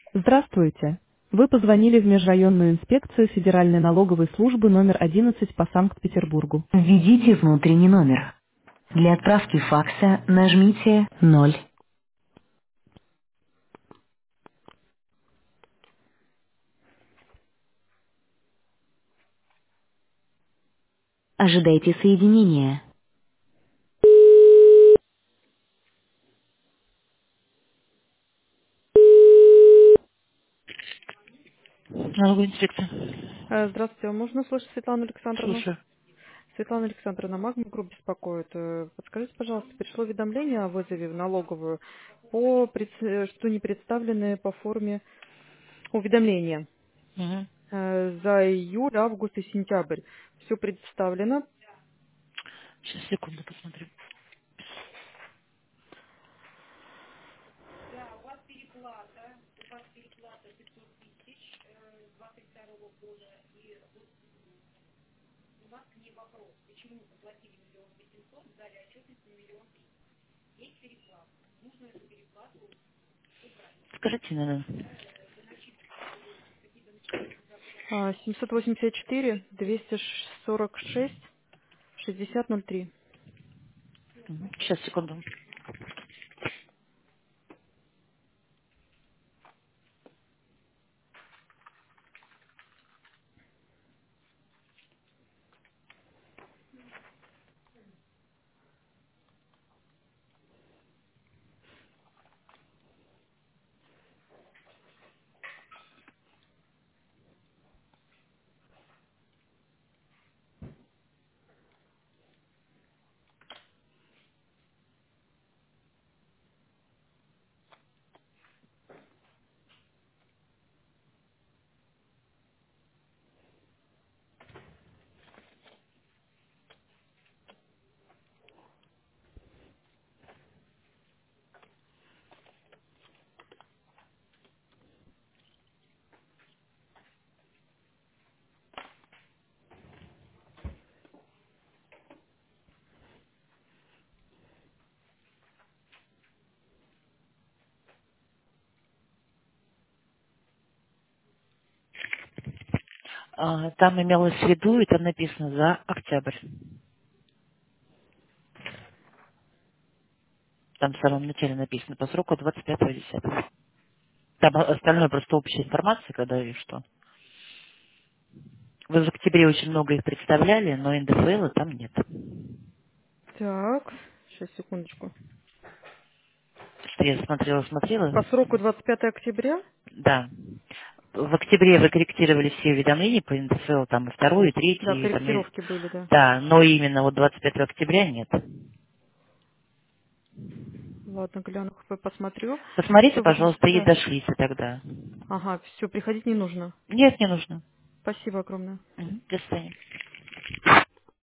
Здравствуйте. Вы позвонили в Межрайонную инспекцию Федеральной налоговой службы номер 11 по Санкт-Петербургу. Введите внутренний номер. Для отправки факса нажмите 0. Ожидайте соединения. Налоговая инспекция. Здравствуйте, а можно услышать Светлану Александровну? Слушаю. Светлана Александровна, Магма Групп беспокоит. Подскажите, пожалуйста, пришло уведомление о вызове в налоговую, что не представлены по форме уведомления Угу. за июль, август и сентябрь. Все представлено. Сейчас, секунду, посмотрю. Скажите, наверное. 784 246 6003. Сейчас, секунду. Там имелось в виду, и там написано за октябрь. Там в самом начале написано по сроку 25.10. Там остальное просто общая информация, когда и что. Вы в октябре очень много их представляли, но НДФЛ там нет. Так, сейчас, секундочку. Что я смотрела. По сроку 25 октября? Да. В октябре вы корректировали все уведомления по НДФЛ, там и второй, и Да, третий, и там и... корректировки были, да. Да, но именно вот 25 октября нет. Ладно, гляну, посмотрю. Посмотрите, Все выглядит, пожалуйста, и да. дошлите тогда. Ага, все, приходить не нужно. Нет, не нужно. Спасибо огромное. Мгм. До свидания.